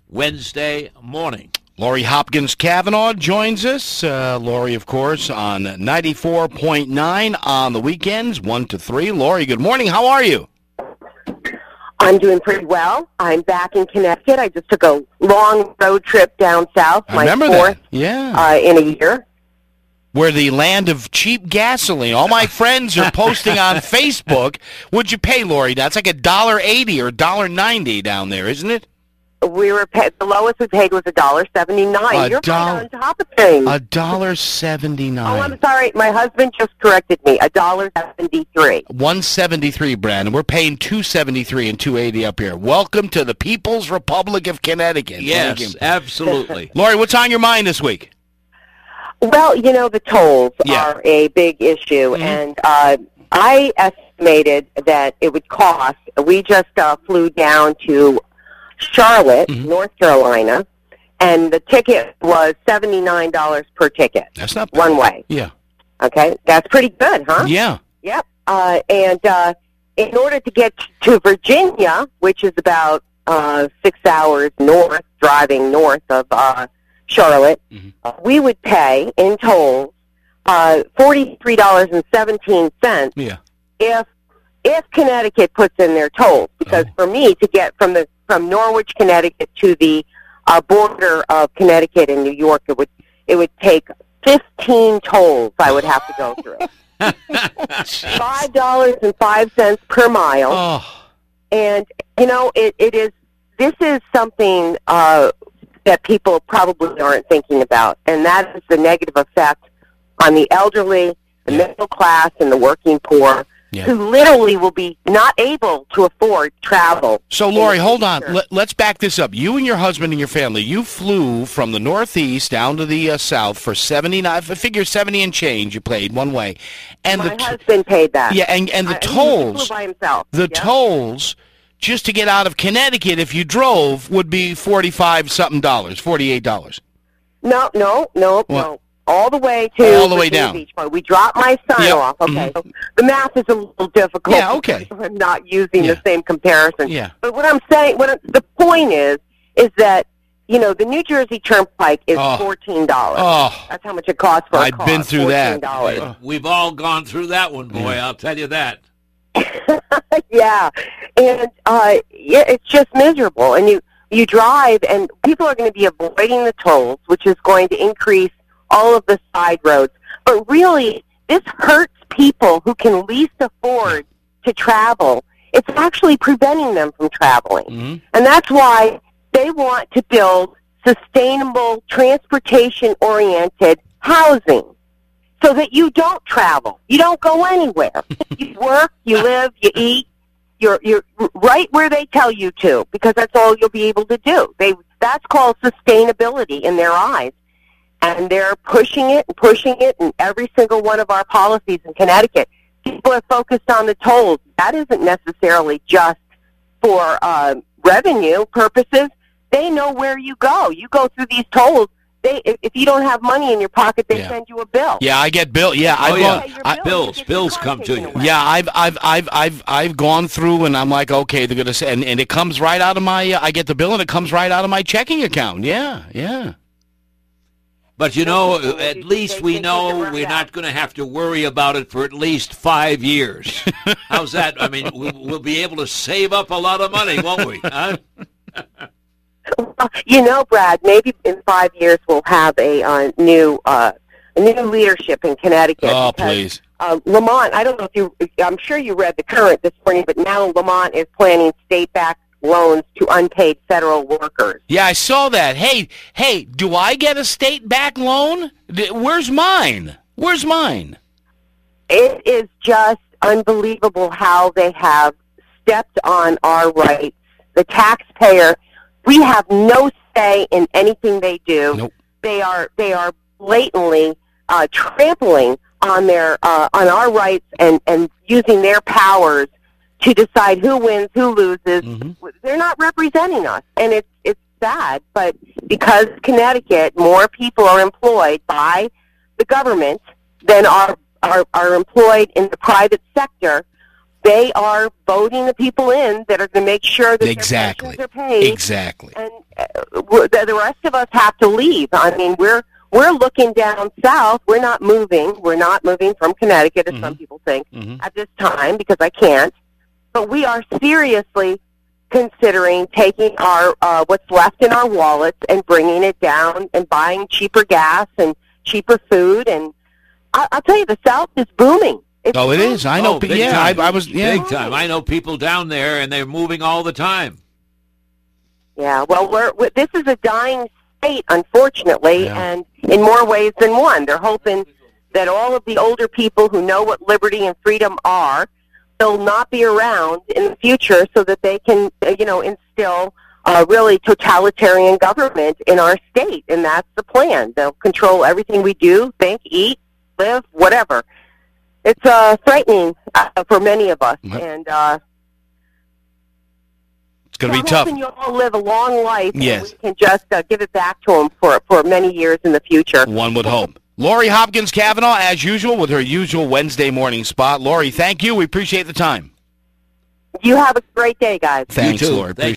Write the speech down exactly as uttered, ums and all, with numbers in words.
Wednesday morning. Lori Hopkins Cavanaugh joins us. Uh, Lori, of course, on ninety-four point nine on the weekends, one to three. Lori, good morning. How are you? I'm doing pretty well. I'm back in Connecticut. I just took a long road trip down south, I my remember fourth that. Yeah. uh, in a year. We're the land of cheap gasoline. All my friends are posting on Facebook. What'd you pay, Lori? That's like a dollar eighty or a dollar ninety down there, isn't it? We were paid, the lowest we paid was a dollar seventy nine. A You're dollar- right on top of things. A dollar seventy-nine. Oh, I'm sorry. My husband just corrected me. A dollar seventy three. One seventy-three, Brandon. We're paying two seventy-three and two eighty up here. Welcome to the People's Republic of Connecticut. Yes, Thank you. absolutely. Lori, what's on your mind this week? Well, you know, the tolls Yeah. are a big issue, Mhm. and uh, I estimated that it would cost. We just uh, flew down to Charlotte, Mhm. North Carolina, and the ticket was seventy-nine dollars per ticket, That's not bad. one way. Yeah. Okay, that's pretty good, huh? Yeah. Yep. Uh, and uh, in order to get to Virginia, which is about uh, six hours north, driving north of uh, Charlotte, Mhm. uh, we would pay in tolls uh, forty-three dollars and seventeen cents Yeah. if if Connecticut puts in their tolls. Because Oh. for me to get from the from Norwich, Connecticut to the uh, border of Connecticut and New York, it would it would take fifteen tolls I would have to go through. Five dollars and five cents per mile. Oh. And, you know, it, it is, this is something uh, that people probably aren't thinking about, and that is the negative effect on the elderly, the Yeah. middle class, and the working poor, Yeah. who literally will be not able to afford travel. So, in Lori, the hold on. future. Let, let's back this up. You and your husband and your family, you flew from the Northeast down to the uh, South for seventy-nine, I figure seventy and change you paid one way. And My the t- husband paid that. Yeah, and, and the Uh, he- tolls, He flew by himself. the Yeah. tolls, just to get out of Connecticut if you drove, would be forty-five something dollars, forty-eight dollars. No, no, no, What? no. All the way to All the way Virginia down. Beach Point. We dropped my son Yep. off. Okay, Mhm. so the math is a little difficult. Yeah, okay. because I'm not using Yeah. the same comparison. Yeah. But what I'm saying, what I'm- the point is, is that you know the New Jersey Turnpike is Oh. fourteen dollars. Oh, That's how much it costs for a I've car. been through that. fourteen dollars. Uh, We've all gone through that one, boy, Yeah. I'll tell you that. Yeah, and uh, yeah, it's just miserable. And you you drive, and people are going to be avoiding the tolls, which is going to increase all of the side roads. But really, this hurts people who can least afford to travel. It's actually preventing them from traveling, mhm. and that's why they want to build sustainable, transportation-oriented housing. So that you don't travel, you don't go anywhere. You work, you live, you eat. You're you're right where they tell you to, because that's all you'll be able to do. They that's called sustainability in their eyes, and they're pushing it and pushing it in every single one of our policies in Connecticut. People are focused on the tolls. That isn't necessarily just for uh, revenue purposes. They know where you go. You go through these tolls. They, if, if you don't have money in your pocket, they Yeah. send you a bill. Yeah, I get bill. Yeah, I've Oh, yeah. gone. Pay your I, bill, bills, you get your bills car come to taken you. away. Yeah, I've I've I've I've I've gone through, and I'm like, okay, they're gonna say, and, and it comes right out of my. Uh, I get the bill, and it comes right out of my checking account. Yeah, yeah. But you know, They- at they- least they we think know they can we're run not going to have to worry about it for at least five years. How's that? I mean, we- we'll be able to save up a lot of money, won't we? Huh? Well, you know, Brad, maybe in five years we'll have a uh, new uh, a new leadership in Connecticut. Oh, because, please. Uh, Lamont, I don't know if you, I'm sure you read the Current this morning, but now Lamont is planning state-backed loans to unpaid federal workers. Yeah, I saw that. Hey, hey, do I get a state-backed loan? D- Where's mine? Where's mine? It is just unbelievable how they have stepped on our rights. The taxpayer, we have no say in anything they do. Nope. They are they are blatantly uh, trampling on their uh, on our rights and, and using their powers to decide who wins, who loses. Mhm. They're not representing us, and it's it's sad. But because Connecticut, more people are employed by the government than are are, are employed in the private sector. They are voting the people in that are going to make sure that Exactly. their pensions are paid. Exactly. And uh, we're, the the rest of us have to leave. I mean, we're we're looking down south. We're not moving. We're not moving from Connecticut, as Mhm. some people think, Mhm. at this time, because I can't. But we are seriously considering taking our uh, what's left in our wallets and bringing it down and buying cheaper gas and cheaper food. And I, I'll tell you, the South is booming. It's Oh, it booming. is. I know. Oh, big yeah, I, time. I was. Yeah. Big time. I know people down there, and they're moving all the time. Yeah, well, we're, we this is a dying state, unfortunately, Yeah. and in more ways than one. They're hoping that all of the older people who know what liberty and freedom are will not be around in the future so that they can, uh, you know, instill a really totalitarian government in our state, and that's the plan. They'll control everything we do, think, eat, live, whatever. It's uh, frightening uh, for many of us, Yep. and uh, It's going to I'm be tough. hoping you all live a long life, Yes. and we can just uh, give it back to them for, for many years in the future. One would hope. Lori Hopkins Cavanaugh, as usual, with her usual Wednesday morning spot. Lori, thank you. We appreciate the time. You have a great day, guys. Thanks, too. Lori. Thank